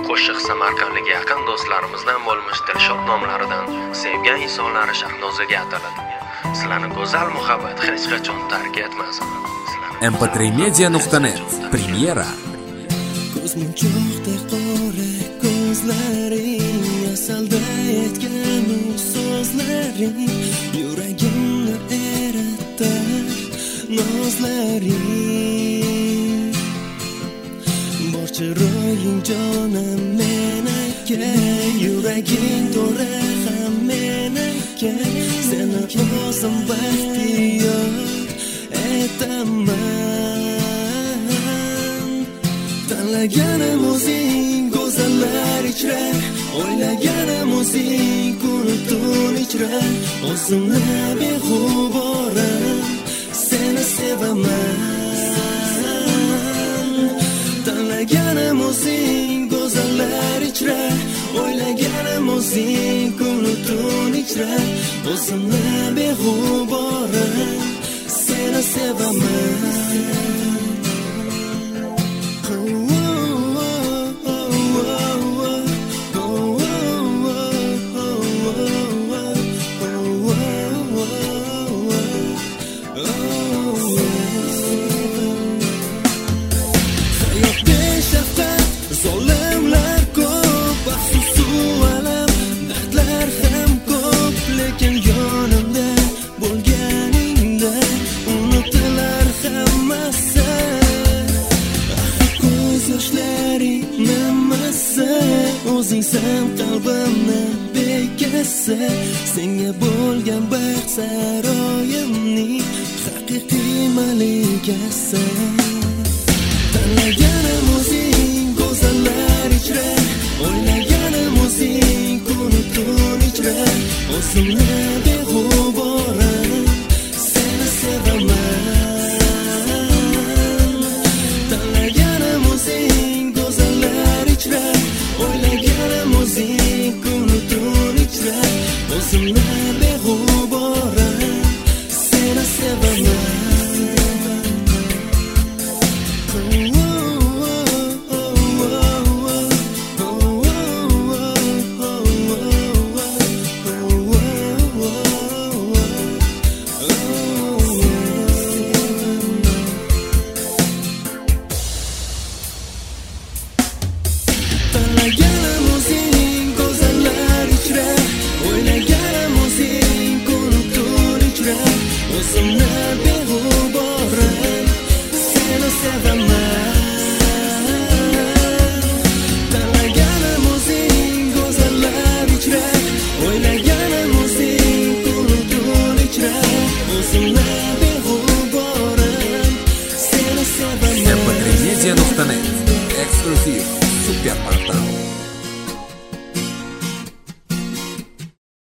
Qo'shiq Samarqandlik yaqin do'stlarimizdan bo'lmish Dilshod nomlaridan sevgan insonlari Shahnozaga ataladi. Sizlarni go'zal muhabbat hech qachon tark etmasin. mp3media.net Premyera. Ko'zmunchoqdek qora ko'zlaring, asalda aytgan so'zlaring, yuragimni eritar nozlaring. Bor chiroying jonim menaka, yuraging to'ra ham menaka, seni o'zim baxtiyor etaman. Tanlaganim o'zing go'zallar ichra, o'ylaganim o'zing kun tun ichra, o'zimni beg'uborim seni sevaman. Tanlaganim o'zing go'zallar ichra, o'ylaganim o'zing kun tun ichra, o'zimni beg'uborim seni sevaman. Zolimlar ko'p, afsus alam, dardlar ham ko'p, lekin yonimda bo'lganingda unutilar hammasi. Ko'z yoshlaring nimasi, o'zingsan qalbimni bekasi, senga bo'lgan baxt saroyimning haqiqiy malikasi. Tanlaganim o'zing go'zallar ichra, o'ylaganim o'zing kun tun ichra, o'zimni beg'uborim seni sevaman. Tanlaganim o'zing go'zallar ichra, o'ylaganim o'zing kun tun ichra, o'zimni beg'uborim seni sevaman. Tanlaganim o'zing go'zallar ichra, o'ylaganim o'zing kun tun ichra, o'zimni beg'uborim seni sevaman. Tanlaganim o'zing go'zallar ichra, o'ylaganim o'zing kun tun ichra, o'zimni beg'uborim seni sevaman. mp3media.net Exclusive Super